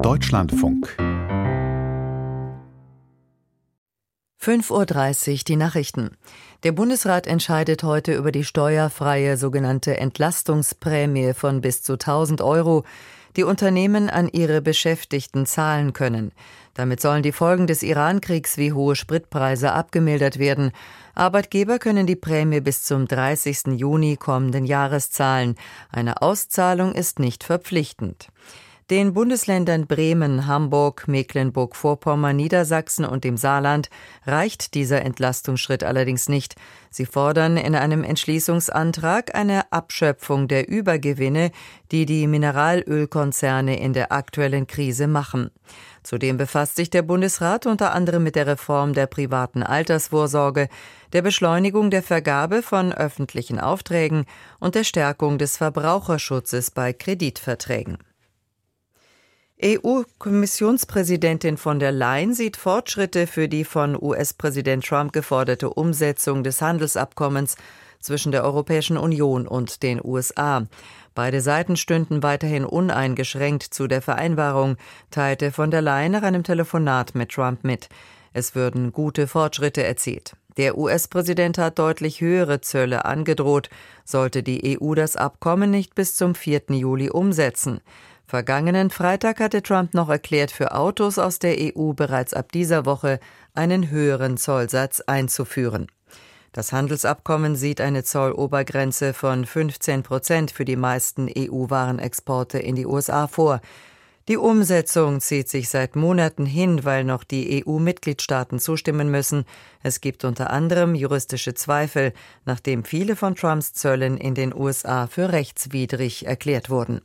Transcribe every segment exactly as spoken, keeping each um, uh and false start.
Deutschlandfunk. fünf Uhr dreißig, die Nachrichten. Der Bundesrat entscheidet heute über die steuerfreie sogenannte Entlastungsprämie von bis zu tausend Euro, die Unternehmen an ihre Beschäftigten zahlen können. Damit sollen die Folgen des Iran-Kriegs wie hohe Spritpreise abgemildert werden. Arbeitgeber können die Prämie bis zum dreißigsten Juni kommenden Jahres zahlen. Eine Auszahlung ist nicht verpflichtend. Den Bundesländern Bremen, Hamburg, Mecklenburg-Vorpommern, Niedersachsen und dem Saarland reicht dieser Entlastungsschritt allerdings nicht. Sie fordern in einem Entschließungsantrag eine Abschöpfung der Übergewinne, die die Mineralölkonzerne in der aktuellen Krise machen. Zudem befasst sich der Bundesrat unter anderem mit der Reform der privaten Altersvorsorge, der Beschleunigung der Vergabe von öffentlichen Aufträgen und der Stärkung des Verbraucherschutzes bei Kreditverträgen. E U-Kommissionspräsidentin von der Leyen sieht Fortschritte für die von U S-Präsident Trump geforderte Umsetzung des Handelsabkommens zwischen der Europäischen Union und den U S A. Beide Seiten stünden weiterhin uneingeschränkt zu der Vereinbarung, teilte von der Leyen nach einem Telefonat mit Trump mit. Es würden gute Fortschritte erzielt. Der U S-Präsident hat deutlich höhere Zölle angedroht, sollte die E U das Abkommen nicht bis zum vierten Juli umsetzen. Vergangenen Freitag hatte Trump noch erklärt, für Autos aus der E U bereits ab dieser Woche einen höheren Zollsatz einzuführen. Das Handelsabkommen sieht eine Zollobergrenze von fünfzehn Prozent für die meisten E U-Warenexporte in die U S A vor. Die Umsetzung zieht sich seit Monaten hin, weil noch die E U-Mitgliedstaaten zustimmen müssen. Es gibt unter anderem juristische Zweifel, nachdem viele von Trumps Zöllen in den U S A für rechtswidrig erklärt wurden.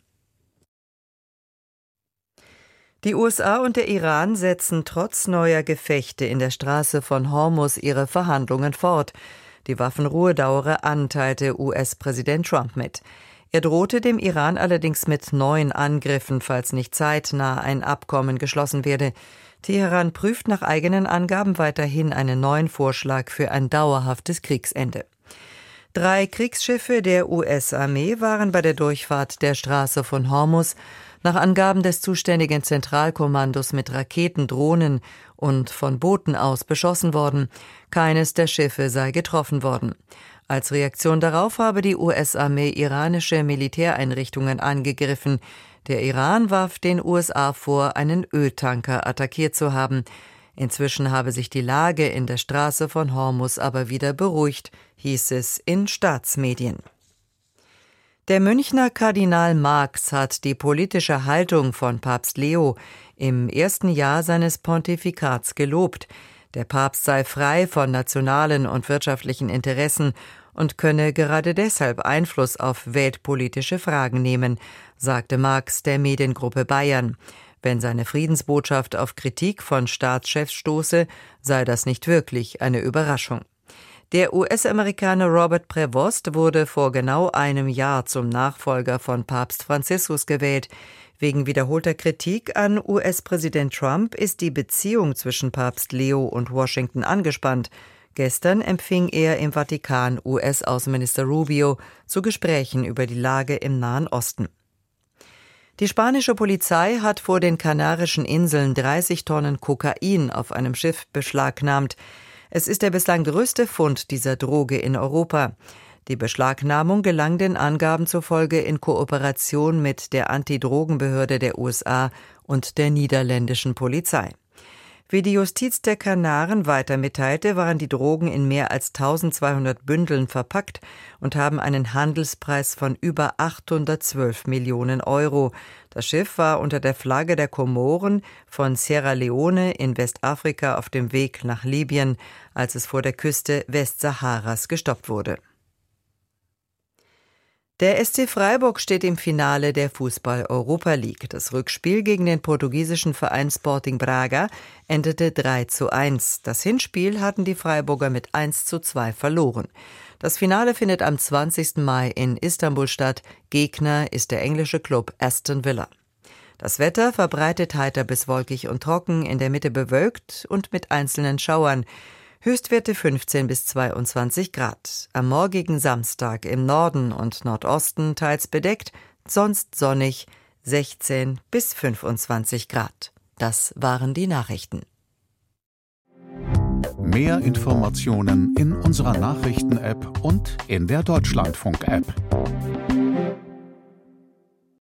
Die U S A und der Iran setzen trotz neuer Gefechte in der Straße von Hormuz ihre Verhandlungen fort. Die Waffenruhe dauere an, teilte U S-Präsident Trump mit. Er drohte dem Iran allerdings mit neuen Angriffen, falls nicht zeitnah ein Abkommen geschlossen werde. Teheran prüft nach eigenen Angaben weiterhin einen neuen Vorschlag für ein dauerhaftes Kriegsende. Drei Kriegsschiffe der U S-Armee waren bei der Durchfahrt der Straße von Hormuz nach Angaben des zuständigen Zentralkommandos mit Raketen, Drohnen und von Booten aus beschossen worden. Keines der Schiffe sei getroffen worden. Als Reaktion darauf habe die U S-Armee iranische Militäreinrichtungen angegriffen. Der Iran warf den U S A vor, einen Öltanker attackiert zu haben. Inzwischen habe sich die Lage in der Straße von Hormuz aber wieder beruhigt, hieß es in Staatsmedien. Der Münchner Kardinal Marx hat die politische Haltung von Papst Leo im ersten Jahr seines Pontifikats gelobt. Der Papst sei frei von nationalen und wirtschaftlichen Interessen und könne gerade deshalb Einfluss auf weltpolitische Fragen nehmen, sagte Marx der Mediengruppe Bayern. Wenn seine Friedensbotschaft auf Kritik von Staatschefs stoße, sei das nicht wirklich eine Überraschung. Der U S-Amerikaner Robert Prevost wurde vor genau einem Jahr zum Nachfolger von Papst Franziskus gewählt. Wegen wiederholter Kritik an U S-Präsident Trump ist die Beziehung zwischen Papst Leo und Washington angespannt. Gestern empfing er im Vatikan U S-Außenminister Rubio zu Gesprächen über die Lage im Nahen Osten. Die spanische Polizei hat vor den Kanarischen Inseln dreißig Tonnen Kokain auf einem Schiff beschlagnahmt. Es ist der bislang größte Fund dieser Droge in Europa. Die Beschlagnahmung gelang den Angaben zufolge in Kooperation mit der Antidrogenbehörde der U S A und der niederländischen Polizei. Wie die Justiz der Kanaren weiter mitteilte, waren die Drogen in mehr als tausendzweihundert Bündeln verpackt und haben einen Handelspreis von über achthundertzwölf Millionen Euro. Das Schiff war unter der Flagge der Komoren von Sierra Leone in Westafrika auf dem Weg nach Libyen, als es vor der Küste Westsaharas gestoppt wurde. Der S C Freiburg steht im Finale der Fußball-Europa League. Das Rückspiel gegen den portugiesischen Verein Sporting Braga endete drei zu eins. Das Hinspiel hatten die Freiburger mit eins zu zwei verloren. Das Finale findet am zwanzigsten Mai in Istanbul statt. Gegner ist der englische Klub Aston Villa. Das Wetter verbreitet heiter bis wolkig und trocken, in der Mitte bewölkt und mit einzelnen Schauern. Höchstwerte fünfzehn bis zweiundzwanzig Grad. Am morgigen Samstag im Norden und Nordosten teils bedeckt, sonst sonnig, sechzehn bis fünfundzwanzig Grad. Das waren die Nachrichten. Mehr Informationen in unserer Nachrichten-App und in der Deutschlandfunk-App.